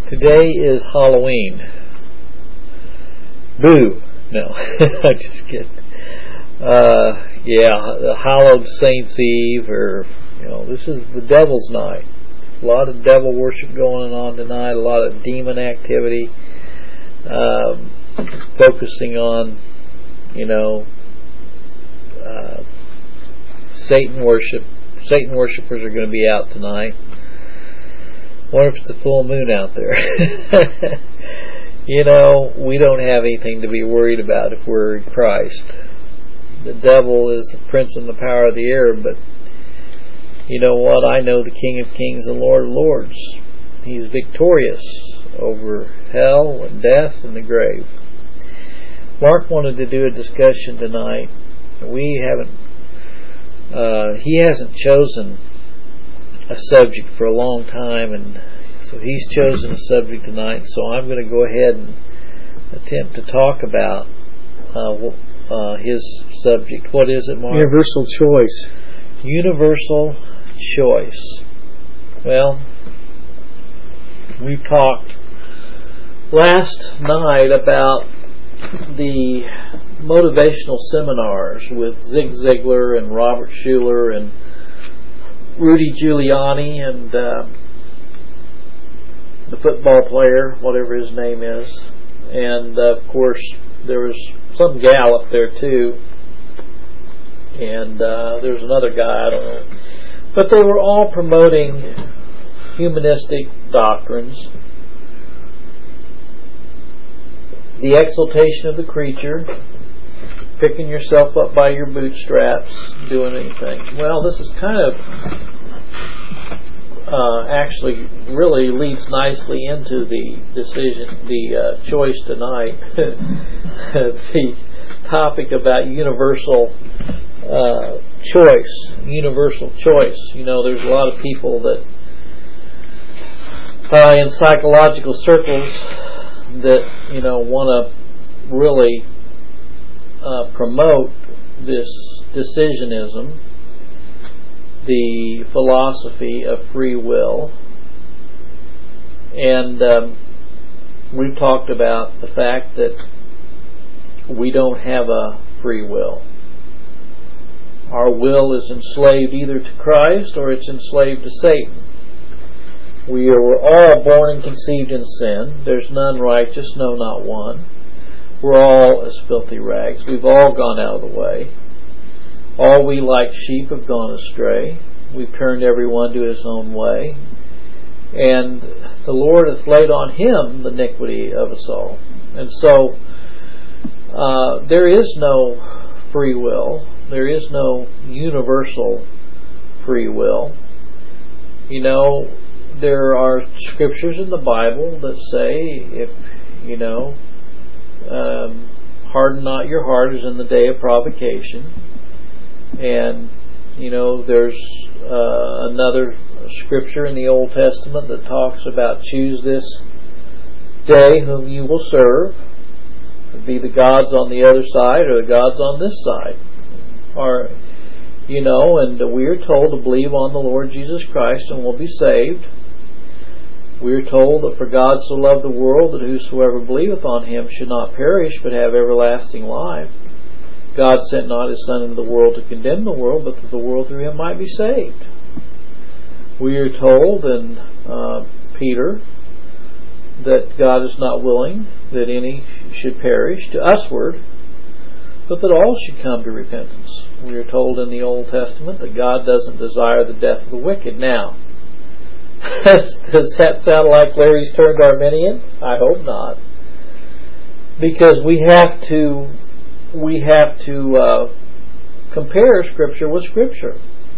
Today is Halloween. Boo! No, I'm just kidding. The Hallowed Saints Eve, or this is the Devil's Night. A lot of devil worship going on tonight. A lot of demon activity, focusing on Satan worship. Satan worshipers are going to be out tonight. Wonder if it's a full moon out there. We don't have anything to be worried about if we're in Christ. The devil is the prince and the power of the air, but you know what? I know the King of Kings and Lord of Lords. He's victorious over hell and death and the grave. Mark wanted to do a discussion tonight. He hasn't chosen a subject for a long time, and so he's chosen a subject tonight. So I'm going to go ahead and attempt to talk about his subject. What is it, Mark? Universal choice. Universal choice. Well, we talked last night about the motivational seminars with Zig Ziglar and Robert Schuller and Rudy Giuliani and the football player, whatever his name is, and of course there was some gal up there too, and there's another guy, I don't know, but they were all promoting humanistic doctrines, the exaltation of the creature, picking yourself up by your bootstraps, doing anything. Well, this is kind of actually really leads nicely into the choice tonight. The topic about universal choice. Universal choice. There's a lot of people that in psychological circles that want to really promote this decisionism, the philosophy of free will, and we've talked about the fact that we don't have a free will. Our will is enslaved either to Christ or it's enslaved to Satan. We were all born and conceived in sin. There's none righteous, no, not one. We're all as filthy rags. We've all gone out of the way. All we like sheep have gone astray. We've turned everyone to his own way. And the Lord hath laid on him the iniquity of us all. And so there is no free will. There is no universal free will. There are scriptures in the Bible that say, if harden not your heart as in the day of provocation. And there's another scripture in the Old Testament that talks about choose this day whom you will serve. It be the gods on the other side or the gods on this side. And we are told to believe on the Lord Jesus Christ and we'll be saved. We are told that for God so loved the world that whosoever believeth on him should not perish but have everlasting life. God sent not his Son into the world to condemn the world, but that the world through him might be saved. We are told in Peter that God is not willing that any should perish to usward, but that all should come to repentance. We are told in the Old Testament that God doesn't desire the death of the wicked. Now, does that sound like Larry's turned Arminian? I hope not. Because we have to compare Scripture with Scripture.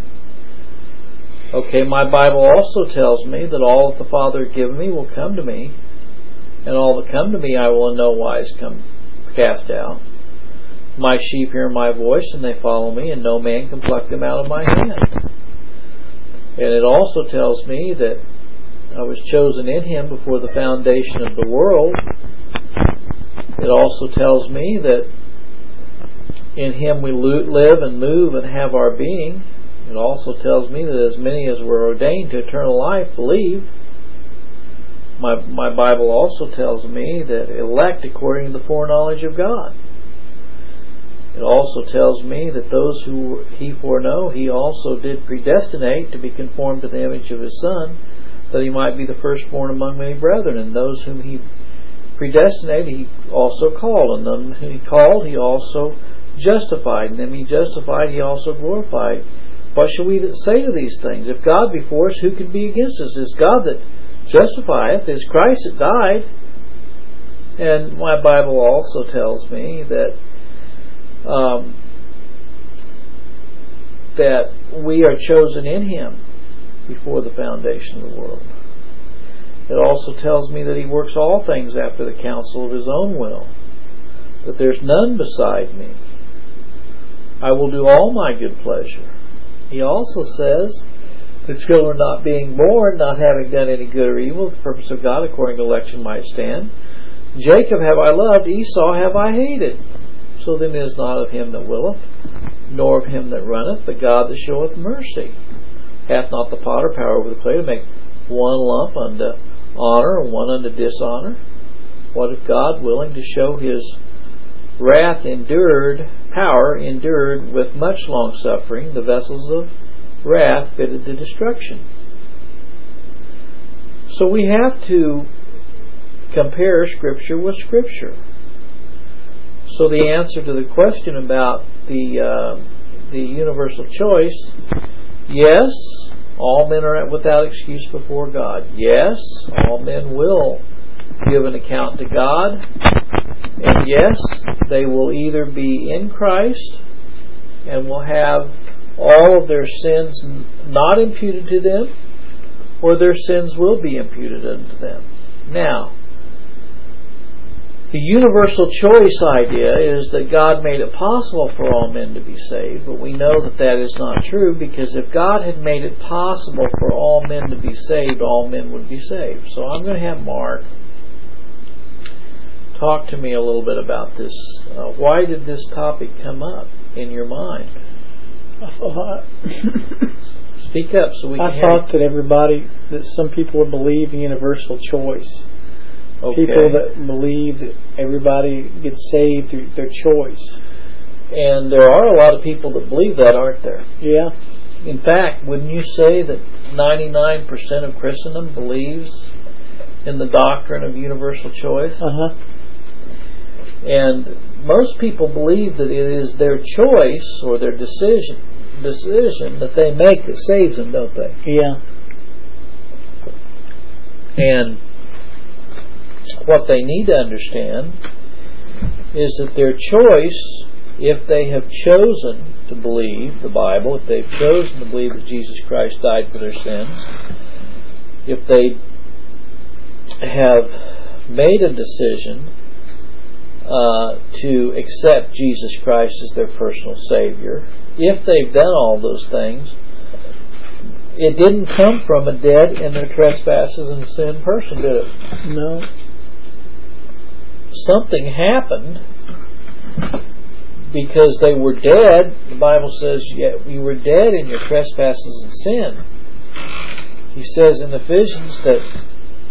Okay, my Bible also tells me that all that the Father hath given me will come to me, and all that come to me I will in no wise cast out. My sheep hear my voice, and they follow me, and no man can pluck them out of my hand. And it also tells me that I was chosen in him before the foundation of the world. It also tells me that in him we live and move and have our being. It also tells me that as many as were ordained to eternal life believe. My Bible also tells me that elect according to the foreknowledge of God. It also tells me that those who He foreknow, He also did predestinate to be conformed to the image of His Son, that He might be the firstborn among many brethren. And those whom He predestinated, He also called. And them whom He called, He also justified. And them He justified, He also glorified. What shall we say to these things? If God be for us, who can be against us? It's God that justifieth. It's Christ that died. And my Bible also tells me that that we are chosen in Him before the foundation of the world. It also tells me that He works all things after the counsel of His own will, that there's none beside me. I will do all my good pleasure. He also says, the children not being born, not having done any good or evil, the purpose of God according to election might stand. Jacob have I loved, Esau have I hated. So then it is not of him that willeth, nor of him that runneth, but God that showeth mercy. Hath not the potter power over the clay to make one lump unto honor and one unto dishonor? What if God, willing to show His wrath power endured with much long suffering, the vessels of wrath fitted to destruction? So we have to compare Scripture with Scripture. So the answer to the question about the universal choice, yes, all men are without excuse before God. Yes, all men will give an account to God. And yes, they will either be in Christ and will have all of their sins not imputed to them, or their sins will be imputed unto them. Now, the universal choice idea is that God made it possible for all men to be saved, but we know that that is not true, because if God had made it possible for all men to be saved, all men would be saved. So I'm going to have Mark talk to me a little bit about this. Why did this topic come up in your mind? Speak up so we can hear. I thought that some people would believe in universal choice. Okay. People that believe that everybody gets saved through their choice. And there are a lot of people that believe that, aren't there? Yeah. In fact, wouldn't you say that 99% of Christendom believes in the doctrine of universal choice? Uh-huh. And most people believe that it is their choice or their decision that they make that saves them, don't they? Yeah. And what they need to understand is that their choice, if they have chosen to believe the Bible, if they've chosen to believe that Jesus Christ died for their sins, if they have made a decision to accept Jesus Christ as their personal Savior, if they've done all those things, it didn't come from a dead in their trespasses and sin person, did it? No. Something happened because they were dead. The Bible says, you were dead in your trespasses and sin. He says in Ephesians that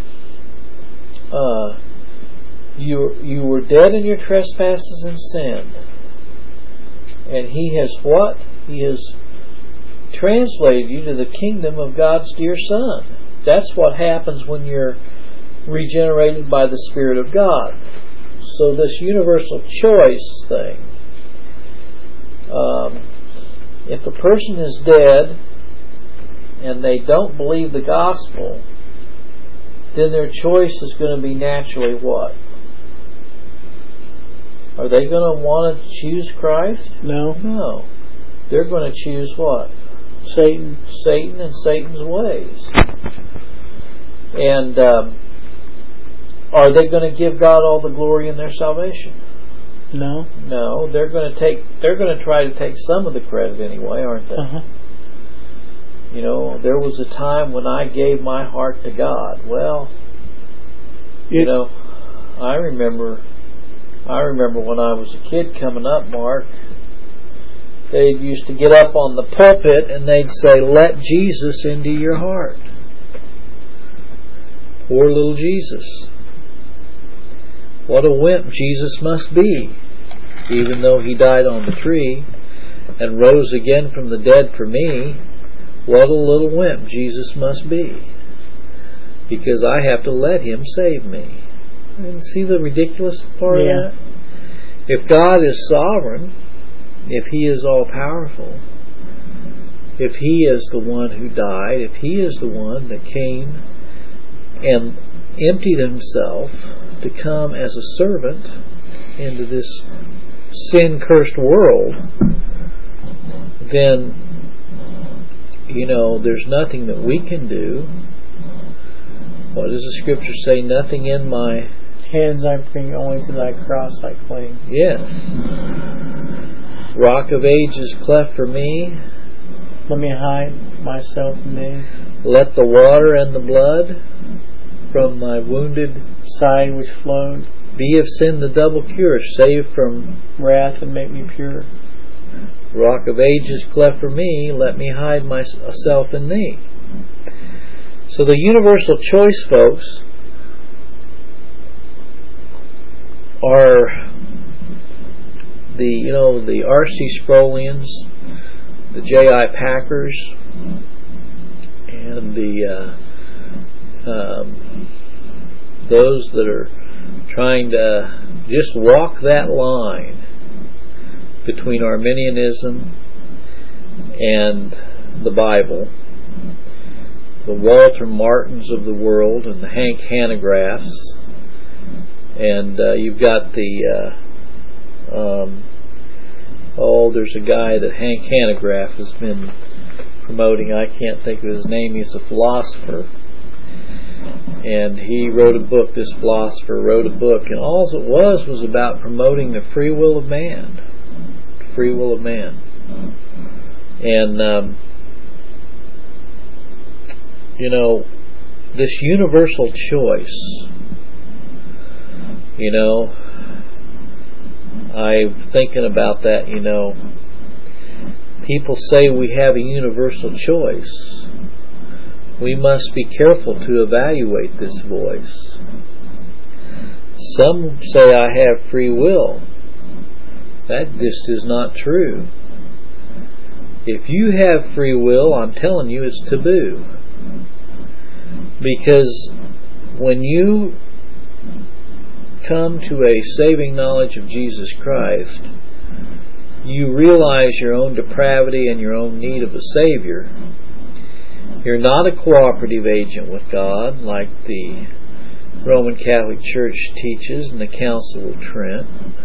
you were dead in your trespasses and sin. And He has what? He has translated you to the kingdom of God's dear Son. That's what happens when you're regenerated by the Spirit of God. So this universal choice thing, if a person is dead and they don't believe the gospel, then their choice is going to be naturally what? Are they going to want to choose Christ? No. No. They're going to choose what? Satan and Satan's ways. And are they going to give God all the glory in their salvation? No. No. They're going to try to take some of the credit anyway, aren't they? Uh-huh. You know, there was a time when I gave my heart to God. Well, you know, I remember when I was a kid coming up, Mark, they used to get up on the pulpit and they'd say, "Let Jesus into your heart." Poor little Jesus. What a wimp Jesus must be, even though He died on the tree and rose again from the dead for me. What a little wimp Jesus must be, because I have to let Him save me. And see the ridiculous part of that? If God is sovereign, if He is all-powerful, if He is the one who died, if He is the one that came and emptied Himself to come as a servant into this sin-cursed world, then, there's nothing that we can do. What does the Scripture say? Nothing in my hands I bring, only to Thy cross I cling. Yes. Rock of Ages cleft for me. Let me hide myself in Thee. Let the water and the blood from my wounded side which flowed be of sin the double cure, save from wrath and make me pure. Rock of Ages cleft for me, let me hide myself in Thee. So the universal choice, folks, are the R.C. Sproullians, the J.I. Packers, and those that are trying to just walk that line between Arminianism and the Bible, the Walter Martins of the world and the Hank Hanegraaffs, and you've got there's a guy that Hank Hanegraaff has been promoting. I can't think of his name. He's a philosopher, and he wrote a book. This philosopher wrote a book, and all it was about promoting the free will of man. Free will of man. And this universal choice, I'm thinking about that. People say we have a universal choice. We must be careful to evaluate this voice. Some say I have free will. That just is not true. If you have free will, I'm telling you, it's taboo. Because when you come to a saving knowledge of Jesus Christ, you realize your own depravity and your own need of a Savior. You're not a cooperative agent with God like the Roman Catholic Church teaches in the Council of Trent.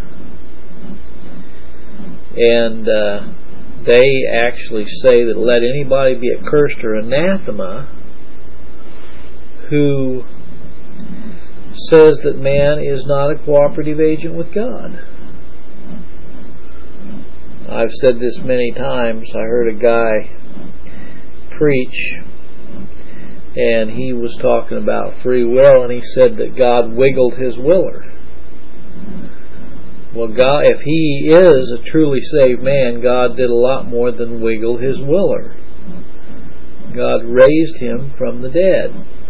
And they actually say that let anybody be accursed or anathema who says that man is not a cooperative agent with God. I've said this many times. I heard a guy preach, and he was talking about free will, and he said that God wiggled His willer. Well, God, if He is a truly saved man, God did a lot more than wiggle His willer. God raised Him from the dead.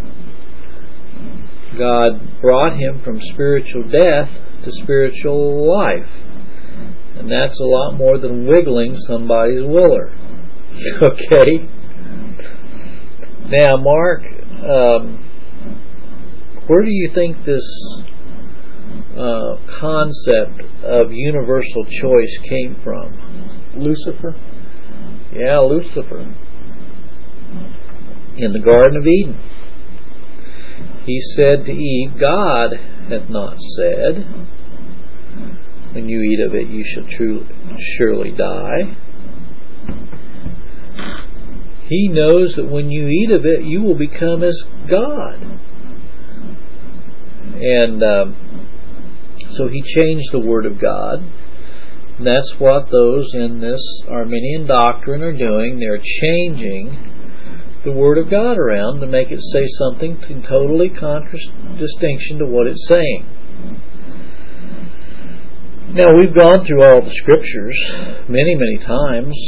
God brought Him from spiritual death to spiritual life. And that's a lot more than wiggling somebody's willer. Okay? Now, Mark, where do you think this concept of universal choice came from? Lucifer? Yeah, Lucifer. In the Garden of Eden. He said to Eve, God hath not said, when you eat of it you shall surely die. He knows that when you eat of it you will become as God. And so He changed the Word of God. And that's what those in this Arminian doctrine are doing. They're changing the Word of God around to make it say something in totally contradistinction to what it's saying. Now, we've gone through all the Scriptures many, many times.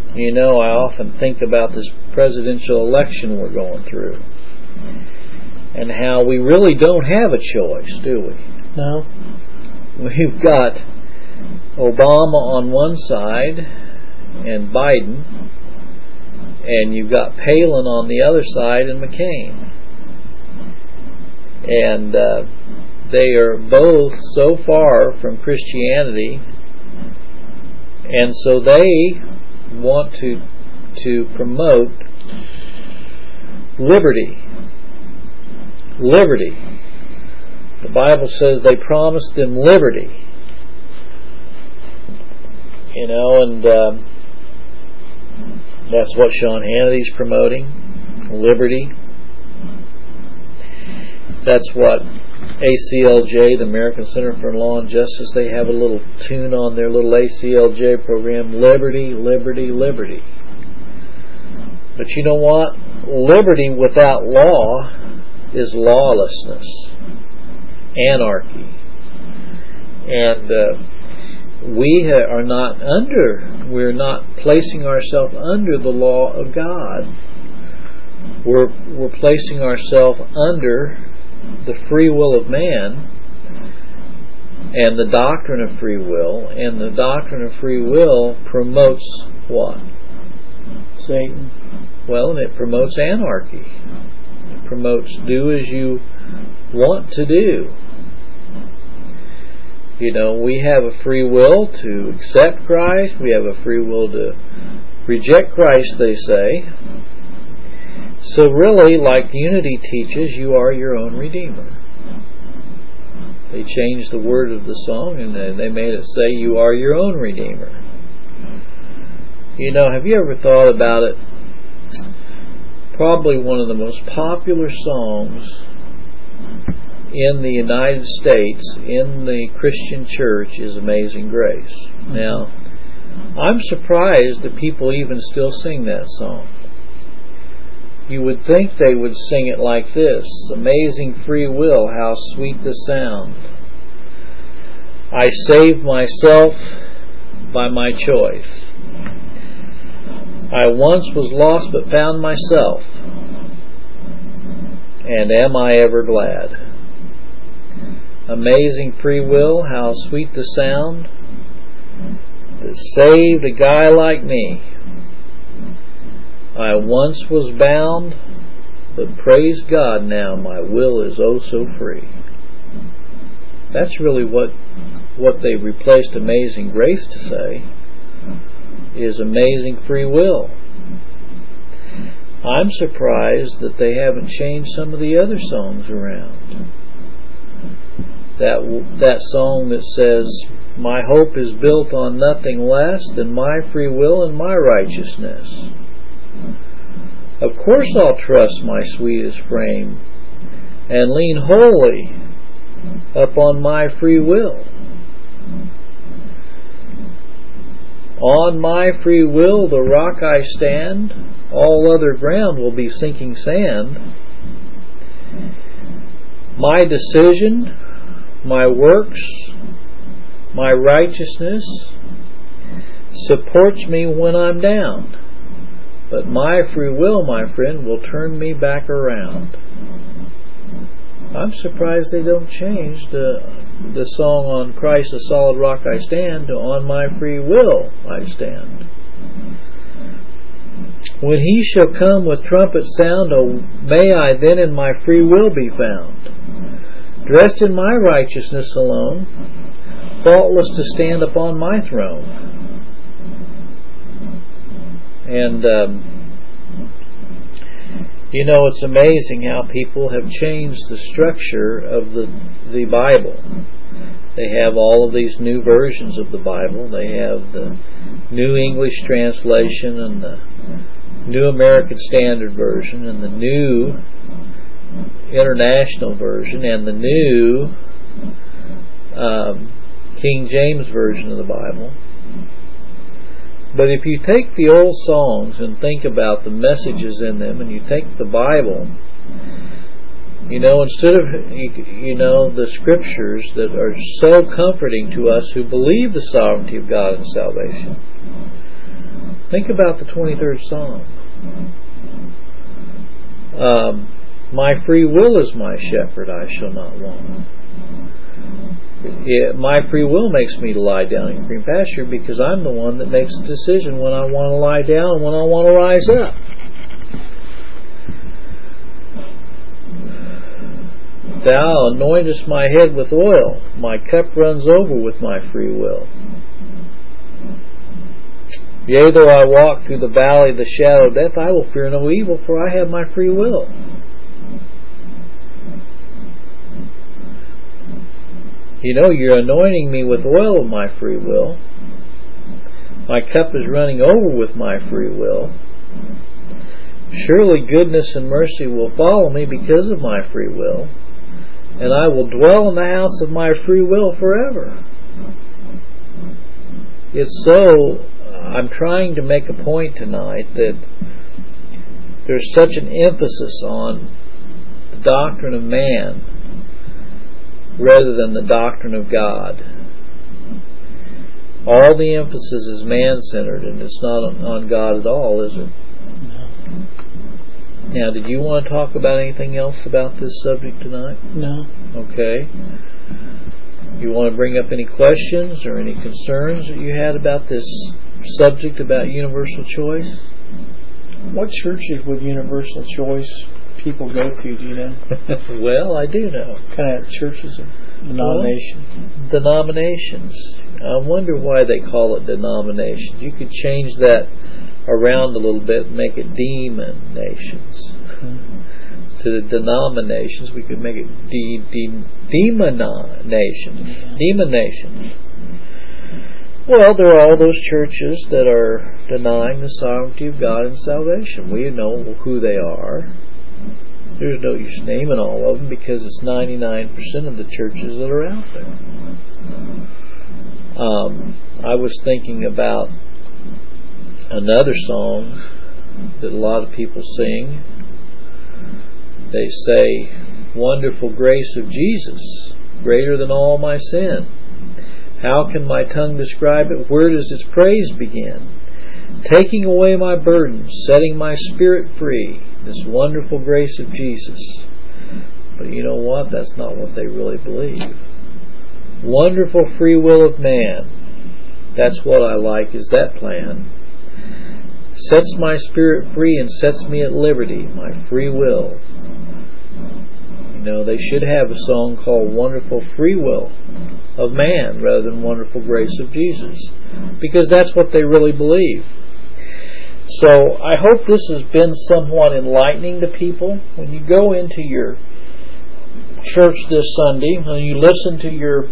I often think about this presidential election we're going through. and how we really don't have a choice, do we? No. We've got Obama on one side and Biden, and you've got Palin on the other side and McCain. And they are both so far from Christianity, and so they want to promote liberty. Liberty. The Bible says they promised them liberty. You know, and that's what Sean Hannity's promoting. Liberty. That's what ACLJ, the American Center for Law and Justice, they have a little tune on their little ACLJ program, liberty, liberty, liberty. But you know what? Liberty without law is lawlessness, anarchy. And we're not placing ourselves under the law of God. We're placing ourselves under the free will of man and the doctrine of free will, and the doctrine of free will promotes what? Satan. Well, and it promotes anarchy. It promotes do as you want to do. You know, we have a free will to accept Christ. We have a free will to reject Christ, they say. So really, like Unity teaches, you are your own Redeemer. They changed the word of the song and they made it say, you are your own Redeemer. You know, have you ever thought about it? Probably one of the most popular songs in the United States, in the Christian church, is Amazing Grace. Now, I'm surprised that people even still sing that song. You would think they would sing it like this: amazing free will, how sweet the sound. I saved myself by my choice. I once was lost but found myself. And am I ever glad? Amazing free will, how sweet the sound that saved a guy like me. I once was bound, but praise God now my will is oh so free. That's really what they replaced Amazing Grace to say, is amazing free will. I'm surprised that they haven't changed some of the other songs around. That song that says, my hope is built on nothing less than my free will and my righteousness. Of course I'll trust my sweetest frame and lean wholly upon my free will. On my free will the rock I stand, all other ground will be sinking sand. My decision, my works, my righteousness supports me when I'm down. But my free will, my friend, will turn me back around. I'm surprised they don't change the song on Christ the solid rock I stand to on my free will I stand. When he shall come with trumpet sound, oh, may I then in my free will be found, dressed in my righteousness alone, faultless to stand upon my throne. And you know, it's amazing how people have changed the structure of the Bible. They have all of these new versions of the Bible. They have the New English Translation and the New American Standard Version and the New International Version and the New King James Version of the Bible. But if you take the old songs and think about the messages in them, and you take the Bible, you know, instead of, you know, the scriptures that are so comforting to us who believe the sovereignty of God and salvation, think about the 23rd Psalm. My free will is my shepherd, I shall not want. My free will makes me to lie down in green pasture because I'm the one that makes the decision when I want to lie down and when I want to rise up. Thou anointest my head with oil. My cup runs over with my free will. Yea, though I walk through the valley of the shadow of death, I will fear no evil, for I have my free will. You know, you're anointing me with oil of my free will. My cup is running over with my free will. Surely goodness and mercy will follow me because of my free will, and I will dwell in the house of my free will forever. It's so, I'm trying to make a point tonight that there's such an emphasis on the doctrine of man rather than the doctrine of God. All the emphasis is man-centered, and it's not on God at all, is it? No. Now, did you want to talk about anything else about this subject tonight? No. Okay. You want to bring up any questions or any concerns that you had about this subject about universal choice? What churches would universal choice people go to, do you know? Well, I do know. What kind of churches or denominations? Well, denominations. I wonder why they call it denominations. You could change that around a little bit and make it demonations. To the denominations, we could make it demonations. Demonations. Well, there are all those churches that are denying the sovereignty of God and salvation. We know who they are. There's no use naming all of them because it's 99% of the churches that are out there. I was thinking about another song that a lot of people sing. They say, "Wonderful grace of Jesus, greater than all my sin. How can my tongue describe it? Where does its praise begin? Taking away my burdens, setting my spirit free, this wonderful grace of Jesus." But you know what? That's not what they really believe. Wonderful free will of man. That's what I like, is that plan. Sets my spirit free and sets me at liberty, my free will. You know, they should have a song called Wonderful Free Will of Man rather than Wonderful Grace of Jesus, because that's what they really believe. So I hope this has been somewhat enlightening to people. When you go into your church this Sunday and you listen to your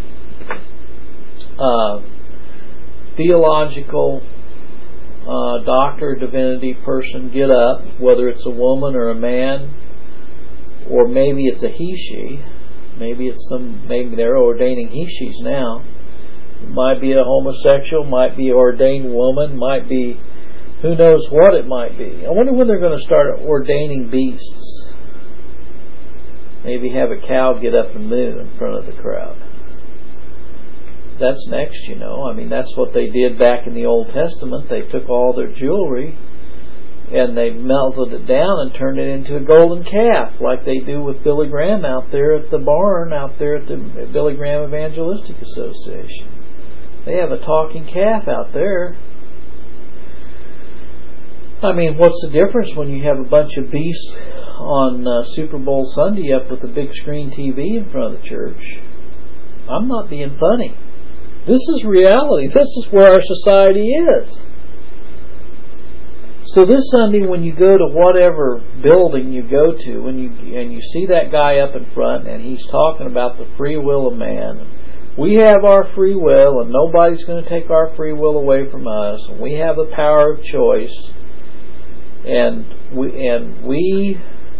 theological doctor, divinity person get up, whether it's a woman or a man, or maybe it's a he/she. Maybe they're ordaining he/she's now. It might be a homosexual, might be an ordained woman, might be who knows what it might be. I wonder when they're going to start ordaining beasts. Maybe have a cow get up and moo in front of the crowd. That's next, you know. I mean, that's what they did back in the Old Testament. They took all their jewelry and they melted it down and turned it into a golden calf, like they do with Billy Graham out there at the barn, out there at the Billy Graham Evangelistic Association. They have a talking calf out there. I mean, what's the difference when you have a bunch of beasts on Super Bowl Sunday up with a big screen TV in front of the church? I'm not being funny. This is reality. This is where our society is. So this Sunday, when you go to whatever building you go to, and you see that guy up in front, and he's talking about the free will of man, we have our free will, and nobody's going to take our free will away from us, and we have the power of choice, and we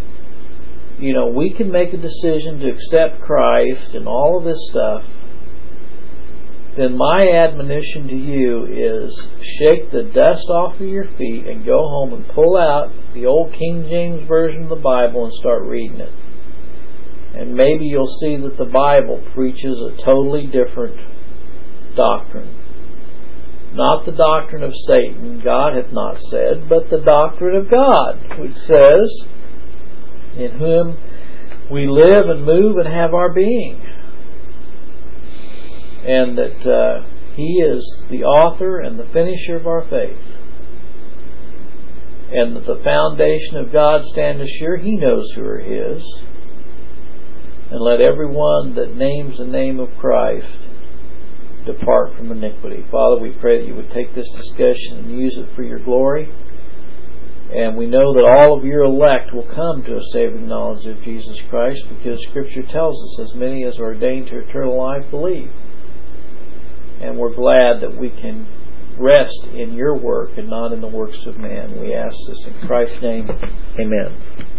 can make a decision to accept Christ and all of this stuff. Then my admonition to you is shake the dust off of your feet and go home and pull out the old King James Version of the Bible and start reading it. And maybe you'll see that the Bible preaches a totally different doctrine. Not the doctrine of Satan, God hath not said, but the doctrine of God, which says in whom we live and move and have our being. And that He is the author and the finisher of our faith. And that the foundation of God stand assured. He knows who are His. And let everyone that names the name of Christ depart from iniquity. Father, we pray that You would take this discussion and use it for Your glory. And we know that all of Your elect will come to a saving knowledge of Jesus Christ, because Scripture tells us, as many as are ordained to eternal life believe. And we're glad that we can rest in Your work and not in the works of man. We ask this in Christ's name. Amen.